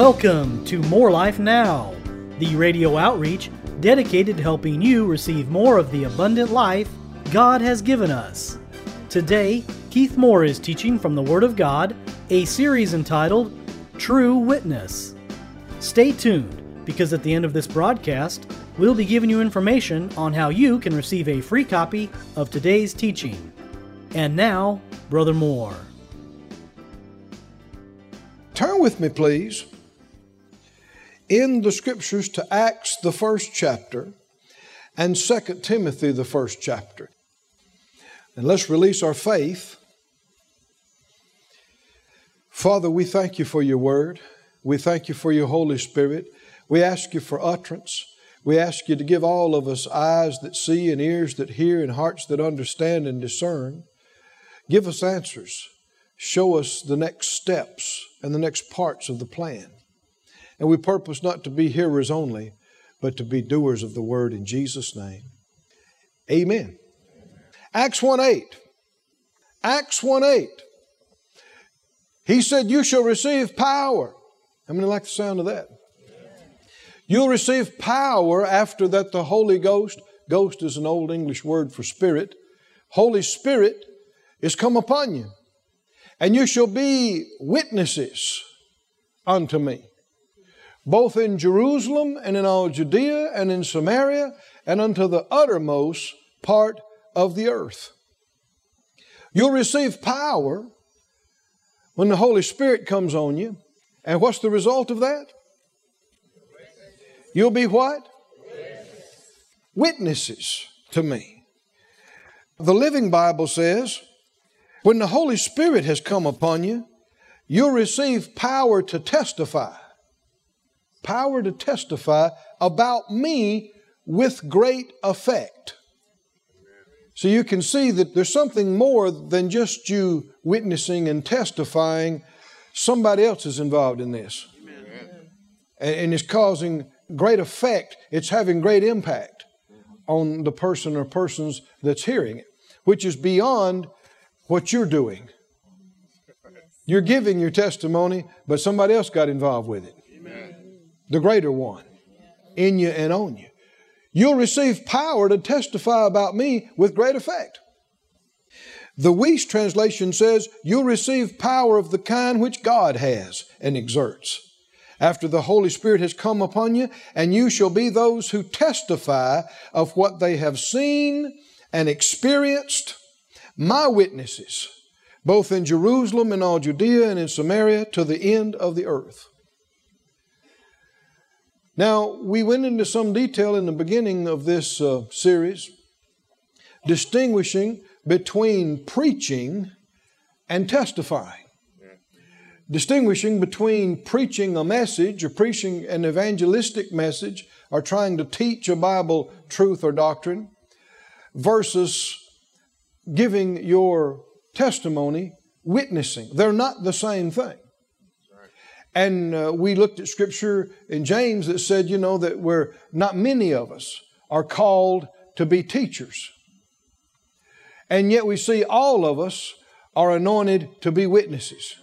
Welcome to More Life Now, the radio outreach dedicated to helping you receive more of the abundant life God has given us. Today, Keith Moore is teaching from the Word of God, a series entitled True Witness. Stay tuned, because at the end of this broadcast, we'll be giving you information on how you can receive a free copy of today's teaching. And now, Brother Moore. Turn with me, please, in the Scriptures to Acts, the 1st chapter, and 2 Timothy, the 1st chapter. And let's release our faith. Father, we thank you for your word. We thank you for your Holy Spirit. We ask you for utterance. We ask you to give all of us eyes that see and ears that hear and hearts that understand and discern. Give us answers. Show us the next steps and the next parts of the plan. And we purpose not to be hearers only, but to be doers of the word in Jesus' name. Amen. Acts 1:8. Acts 1:8. He said, you shall receive power. How many like the sound of that? You'll receive power after that the Holy Ghost. Ghost is an old English word for spirit. Holy Spirit is come upon you. And you shall be witnesses unto me, both in Jerusalem and in all Judea and in Samaria and unto the uttermost part of the earth. You'll receive power when the Holy Spirit comes on you. And what's the result of that? You'll be what? Witnesses to me. The Living Bible says, when the Holy Spirit has come upon you, you'll receive power to testify. Power to testify about me with great effect. So you can see that there's something more than just you witnessing and testifying. Somebody else is involved in this. And it's causing great effect. It's having great impact on the person or persons that's hearing it, which is beyond what you're doing. You're giving your testimony, but somebody else got involved with it. The greater one in you and on you. You'll receive power to testify about me with great effect. The Weiss translation says, you'll receive power of the kind which God has and exerts after the Holy Spirit has come upon you, and you shall be those who testify of what they have seen and experienced, my witnesses, both in Jerusalem and all Judea and in Samaria to the end of the earth. Now, we went into some detail in the beginning of this series, distinguishing between preaching and testifying. Distinguishing between preaching a message or preaching an evangelistic message or trying to teach a Bible truth or doctrine versus giving your testimony, witnessing. They're not the same thing. And we looked at Scripture in James that said, that we're not many of us are called to be teachers. And yet we see all of us are anointed to be witnesses.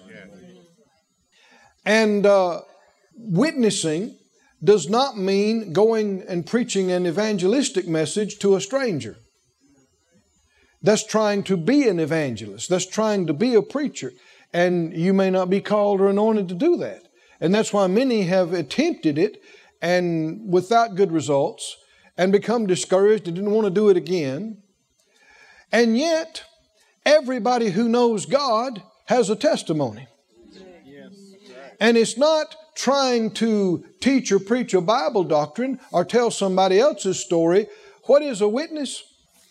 And witnessing does not mean going and preaching an evangelistic message to a stranger. That's trying to be an evangelist. That's trying to be a preacher. And you may not be called or anointed to do that. And that's why many have attempted it and without good results and become discouraged and didn't want to do it again. And yet, everybody who knows God has a testimony. And it's not trying to teach or preach a Bible doctrine or tell somebody else's story. What is a witness?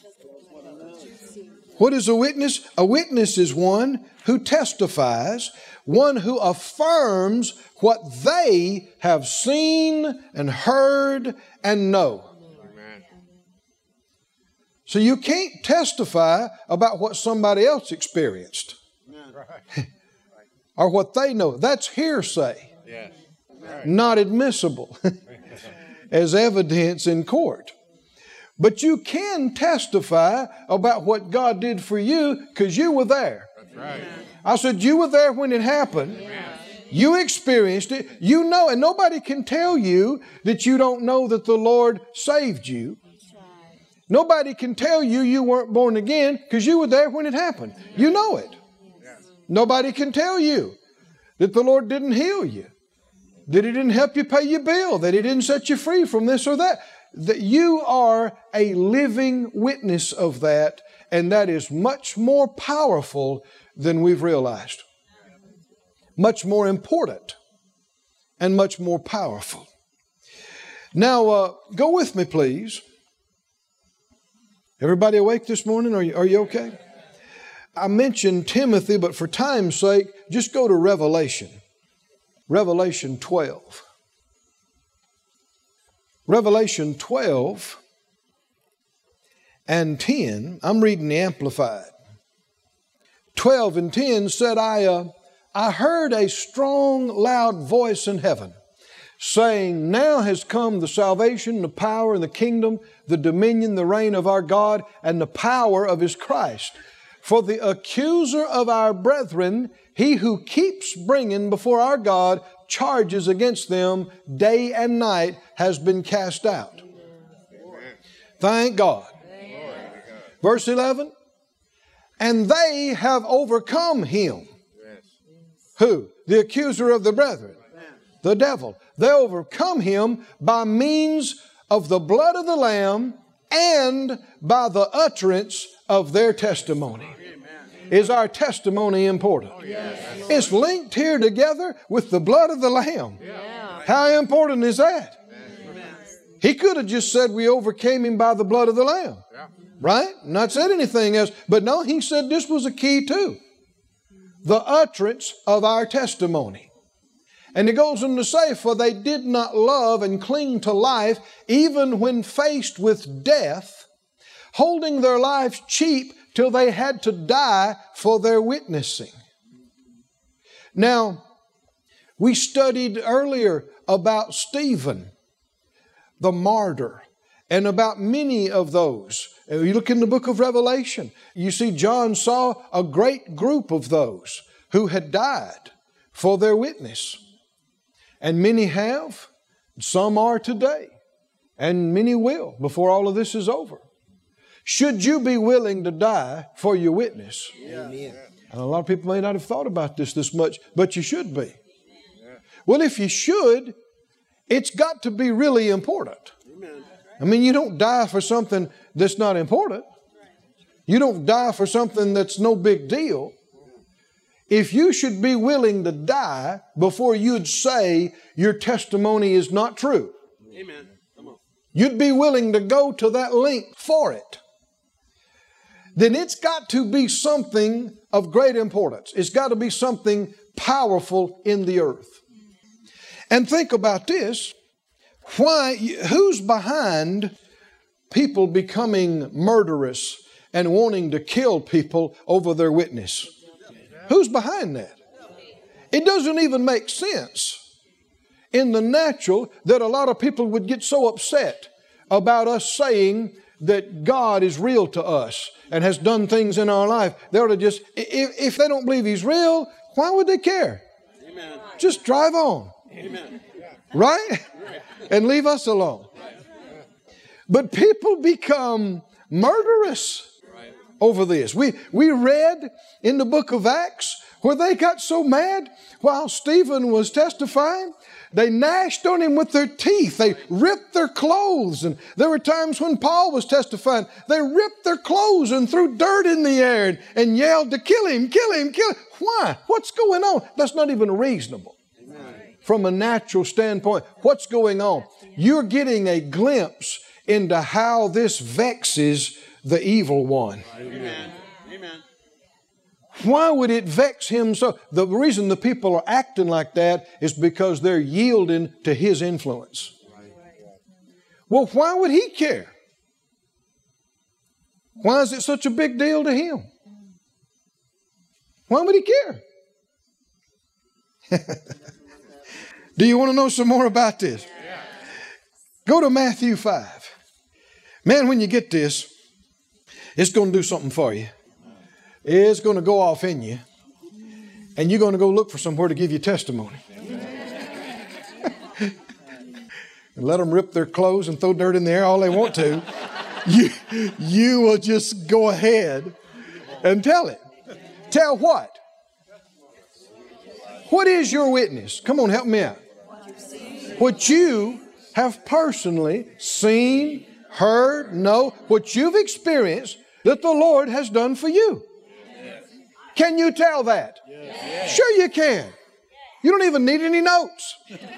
What is a witness? A witness is one who testifies, one who affirms what they have seen and heard and know. Amen. So you can't testify about what somebody else experienced or what they know. That's hearsay, not admissible as evidence in court. But you can testify about what God did for you because you were there. That's right. I said, you were there when it happened. Amen. You experienced it. You know, and nobody can tell you that you don't know that the Lord saved you. Nobody can tell you you weren't born again because you were there when it happened. You know it. Nobody can tell you that the Lord didn't heal you, that He didn't help you pay your bill, that He didn't set you free from this or that. That you are a living witness of that, and that is much more powerful than we've realized. Much more important and much more powerful. Now, go with me, please. Everybody awake this morning? Are you okay? I mentioned Timothy, but for time's sake, just go to Revelation. Revelation 12. Revelation 12 and 10. I'm reading the Amplified. 12 and 10 said, I heard a strong, loud voice in heaven saying, now has come the salvation, the power, and the kingdom, the dominion, the reign of our God, and the power of His Christ. For the accuser of our brethren, he who keeps bringing before our God charges against them day and night, has been cast out. Thank God. Verse 11. And they have overcome him. Who? The accuser of the brethren. The devil. They overcome him by means of the blood of the Lamb and by the utterance of their testimony. Is our testimony important? It's linked here together with the blood of the Lamb. How important is that? He could have just said we overcame him by the blood of the Lamb. Right? Not said anything else. But no, he said this was a key too. The utterance of our testimony. And it goes on to say, for they did not love and cling to life, even when faced with death, holding their lives cheap till they had to die for their witnessing. Now, we studied earlier about Stephen, the martyr, and about many of those. You look in the book of Revelation, you see John saw a great group of those who had died for their witness. And many have, some are today, and many will before all of this is over. Should you be willing to die for your witness? Amen. And a lot of people may not have thought about this much, but you should be. Well, if you should, it's got to be really important. I mean, you don't die for something that's not important. You don't die for something that's no big deal. If you should be willing to die before you'd say your testimony is not true, amen. Come on. You'd be willing to go to that length for it, then it's got to be something of great importance. It's got to be something powerful in the earth. And think about this. Who's behind people becoming murderous and wanting to kill people over their witness? Who's behind that? It doesn't even make sense in the natural that a lot of people would get so upset about us saying that God is real to us and has done things in our life. They ought to just, if they don't believe He's real, why would they care? Amen. Just drive on. Amen. Right? And leave us alone. But people become murderous over this. We read in the book of Acts where they got so mad while Stephen was testifying, they gnashed on him with their teeth. They ripped their clothes. And there were times when Paul was testifying, they ripped their clothes and threw dirt in the air and yelled to kill him, kill him, kill him. Why? What's going on? That's not even reasonable. From a natural standpoint, what's going on? You're getting a glimpse into how this vexes the evil one. Amen. Amen. Why would it vex him so? The reason the people are acting like that is because they're yielding to his influence. Well, why would he care? Why is it such a big deal to him? Why would he care? Do you want to know some more about this? Go to Matthew 5. Man, when you get this, it's going to do something for you. It's going to go off in you. And you're going to go look for somewhere to give you testimony. And let them rip their clothes and throw dirt in the air all they want to. You will just go ahead and tell it. Tell what? What is your witness? Come on, help me out. What you have personally seen, heard, know, what you've experienced that the Lord has done for you. Can you tell that? Sure you can. You don't even need any notes.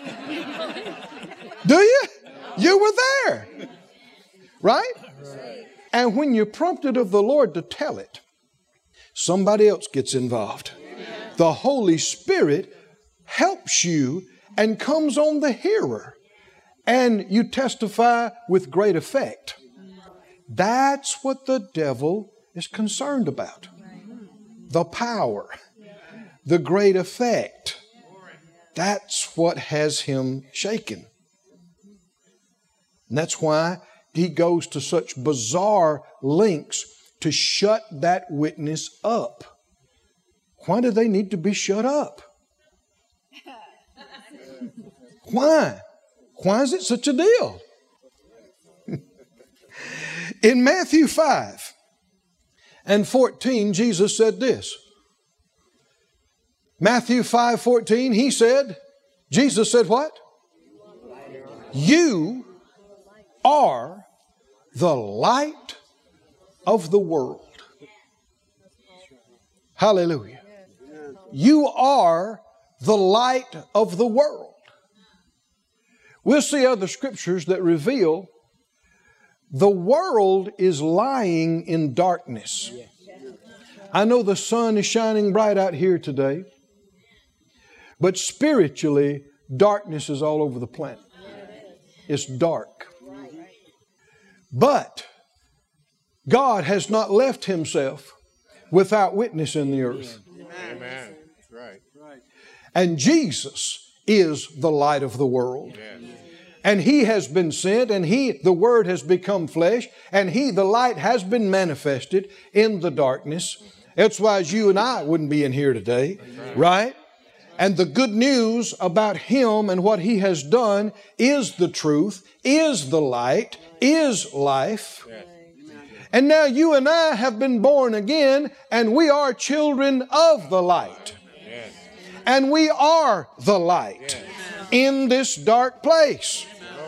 Do you? You were there. Right? And when you're prompted of the Lord to tell it, somebody else gets involved. The Holy Spirit helps you and comes on the hearer. And you testify with great effect. That's what the devil is concerned about. The power. The great effect. That's what has him shaken. And that's why he goes to such bizarre lengths to shut that witness up. Why do they need to be shut up? Why? Why is it such a deal? In Matthew 5:14, Jesus said this. Matthew 5:14, he said, Jesus said what? You are the light of the world. Hallelujah. You are the light of the world. We'll see other scriptures that reveal the world is lying in darkness. I know the sun is shining bright out here today, but spiritually, darkness is all over the planet. It's dark. But God has not left himself without witness in the earth. Amen. That's right. And Jesus is the light of the world. And he has been sent, and the Word has become flesh, and the light has been manifested in the darkness. Otherwise, you and I wouldn't be in here today, right? And the good news about him and what he has done is the truth, is the light, is life. And now you and I have been born again, and we are children of the light. And we are the light in this dark place.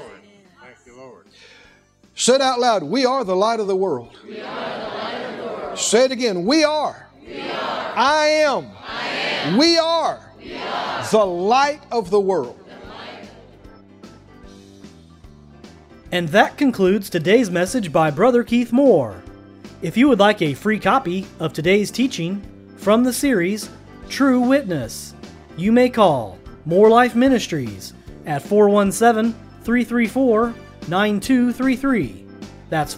Say it out loud. We are the light of the world. We are the light of the world. Say it again. We are. We are. I am. I am. We are. We are. The light of the world. And that concludes today's message by Brother Keith Moore. If you would like a free copy of today's teaching from the series True Witness, you may call More Life Ministries at 417-334-9233. That's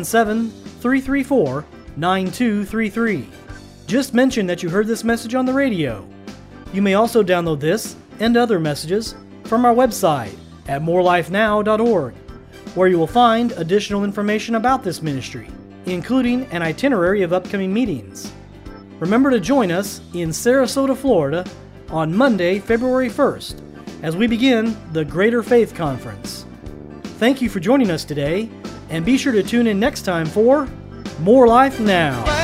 417-334-9233. Just mention that you heard this message on the radio. You may also download this and other messages from our website at morelifenow.org, where you will find additional information about this ministry, including an itinerary of upcoming meetings. Remember to join us in Sarasota, Florida on Monday, February 1st, as we begin the Greater Faith Conference. Thank you for joining us today, and be sure to tune in next time for More Life Now.